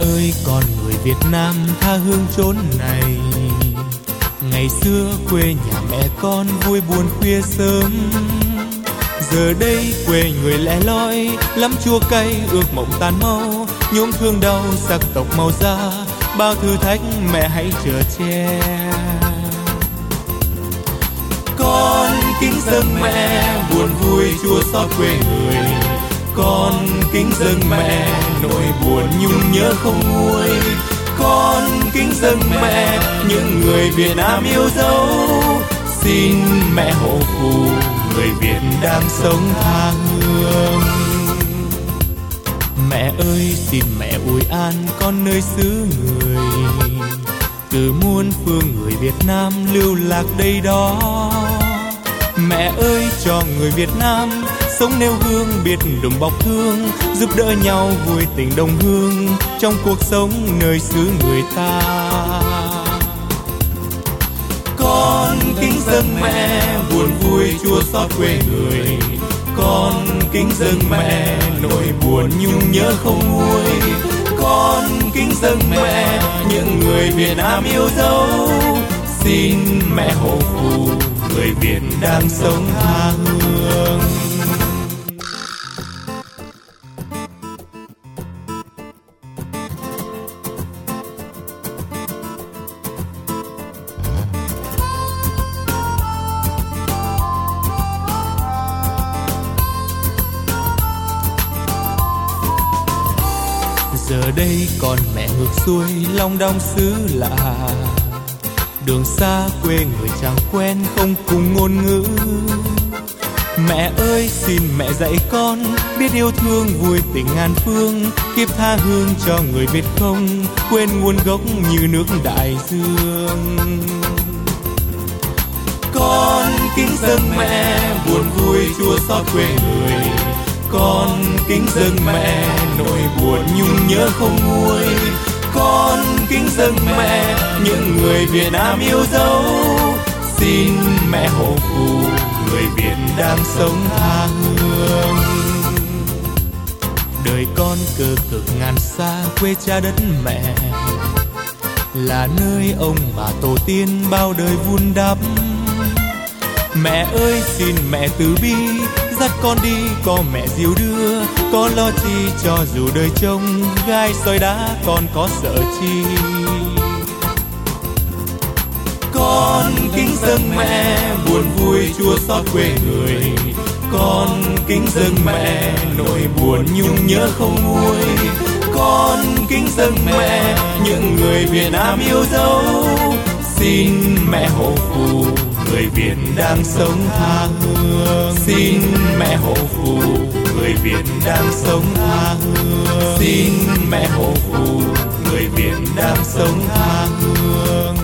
ơi con người Việt Nam tha hương chốn này, ngày xưa quê nhà mẹ con vui buồn khuya sớm. Giờ đây quê người lẻ loi lắm chua cay ước mộng tan mau, nhuốm thương đau sắc tộc màu da, bao thử thách mẹ hãy chở che. Con kính dâng mẹ buồn vui chua xót quê người, con kính dâng mẹ nỗi buồn nhung nhớ không nguôi. Con kính dâng mẹ những người Việt Nam yêu dấu, xin mẹ hộ phù người Việt đang sống tha hương. Mẹ ơi xin mẹ ủi an con nơi xứ người, từ muôn phương người Việt Nam lưu lạc đây đó. Mẹ ơi cho người Việt Nam sống nêu gương biết đùm bọc thương, giúp đỡ nhau vui tình đồng hương trong cuộc sống nơi xứ người ta. Con kính dâng mẹ buồn vui chua xót quê người, con kính dâng mẹ nỗi buồn nhung nhớ không nguôi. Con kính dâng mẹ những người Việt Nam yêu dấu, xin mẹ hộ phù người Việt đang sống tha hương. Giờ đây con mẹ ngược xuôi long đong xứ lạ, đường xa quê người chẳng quen không cùng ngôn ngữ. Mẹ ơi xin mẹ dạy con biết yêu thương vui tình ngàn phương, kiếp tha hương cho người Việt không quên nguồn gốc như nước đại dương. Con kính dâng mẹ buồn vui chua xót quê người, con kính dâng mẹ nỗi buồn nhung nhớ không nguôi. Con kính dâng mẹ những người Việt Nam yêu dấu, xin mẹ hộ phù người Việt đang sống tha hương. Đời con cơ cực ngàn xa quê cha đất mẹ, là nơi ông bà tổ tiên bao đời vun đắp. Mẹ ơi xin mẹ từ bi dắt con đi có mẹ dìu đưa, có lo chi cho dù đời trông gai sỏi đá con có sợ chi. Con kính dâng mẹ buồn vui chua xót quê người, con kính dâng mẹ nỗi buồn nhung nhớ không nguôi. Con kính dâng mẹ những người Việt Nam yêu dấu, xin mẹ hộ phù người Việt đang sống tha hương. Xin mẹ hộ phù người Việt đang sống tha hương. Xin mẹ hộ phù người Việt đang sống tha hương.